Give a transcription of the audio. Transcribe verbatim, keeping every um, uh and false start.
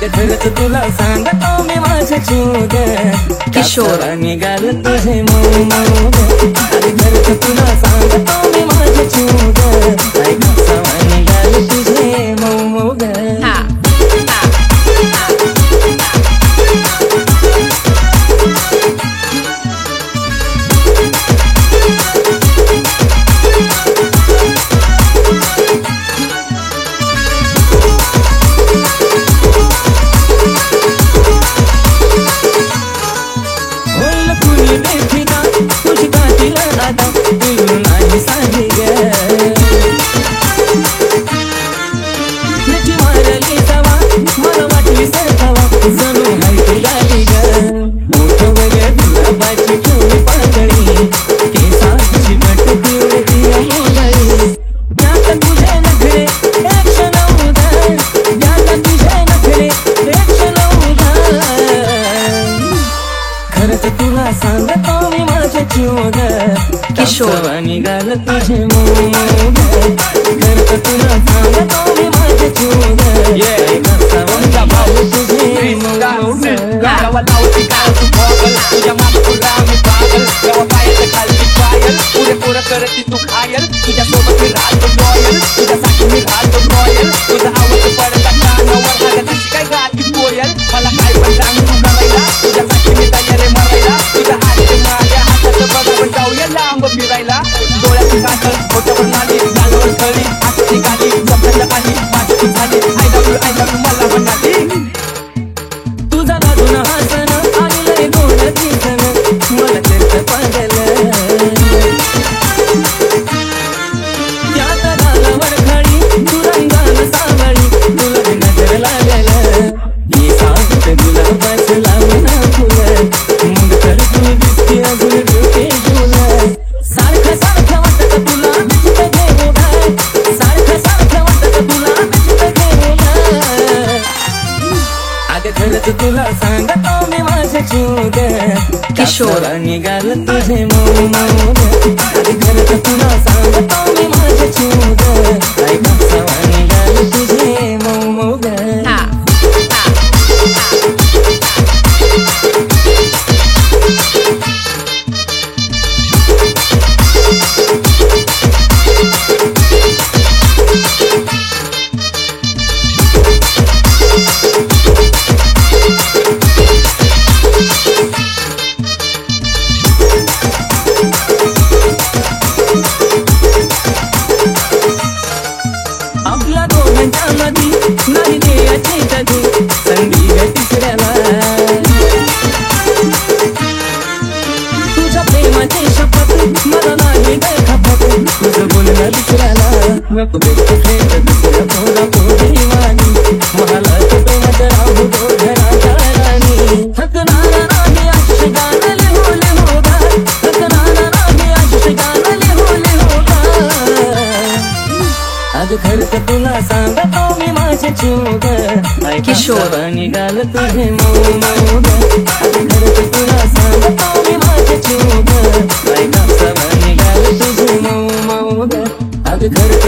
अगं खरंच तुला सांगतो मी माझं चूक किशोर निघाल तुझे मऊ मऊ अगं खरंच तुला सांगतो मी माझं चूक निघाल तुझे मऊ मऊ हा तुझी काठीला आता पिलून नाही साधी ग तुझी मारली सवा मला वाटली सरकावा जणू हायती गाली ग मोठं वगैरे गुलाबाची ठेवली पातळी केसांची बट पिवळती मोगळी यात तुझे नखरे एक क्षण उदार यात तुझे नखरे एक क्षण उदार खरंच तुला सांगतो मी माझं चूक किशोर निघाल तुझे मऊ मऊ खरंच तुला सांगतो मी माझं चूक निघाल तुझे मऊ गावालावती काल तू भोगल तुझ्या मागपुरा मी पागल जेव्हा पायाच्या खालची पायल पुढे पुढे करती तू खायल तुझ्यासोबत मी राहतो रॉयल तुझ्यासाठी मी राहतो रॉयल तुझा आवाज पडता कानावर आला तशी काय गाती कोयल मला काय पण सांग तू करायला तुझ्यासाठी मी तयार आहे मरायला तुझ्या हाती माझ्या हातात बघावं जाऊया लांब फिरायला डोळ्याची काजल खोट्यावर नाली गालावर खळी आजची गाली जपल्या काही माझी झाली I love you I love you मला म्हणाली तुझा बाजून हसन आणि लय गोड दिसन मला करत पागल त्यात गालावर खळी तू रंगान सावळी तुला नजर लागल मी सांगत गुलाबाचं लावून फुलं मग तर तू दिसते अजून डोके झुलं सारखं सारखं वाटत तुला नचित घेऊ ग सारखं सारखं वाटत तुला नचित घेऊ ग अगं खरंच तुला सांगतो मी माझं चूक किशोर निघाल तुझे मऊ मऊ अगं खरंच तुला सांगतो मी माझं चूक निघाल तुझे मऊ मऊ हा आपल्या दोघांच्या मधी नाही द्यायची कधी संधी ग तिसऱ्याला तुझ्या प्रेमाची शपथ मला नाही ग खपत तुझं बोलणं दुसऱ्याला नको भेटतो प्रेम दुसऱ्या पोरा पोरी वाणी मला तो माझं राहू दो घराच्या राणी थकणार नाही आयुष्य गाणं लिहू लिहू ग थकणार नाही आयुष्य गाणं लिहू लिहू ग अगं खरंच तुला सांगतो मी माझं चूक किशोर निघाल तुझे मऊ मऊ अगं खरंच तुला सांगतो मी माझं चूक निघाल तुझे मऊ मऊ अगं खरंच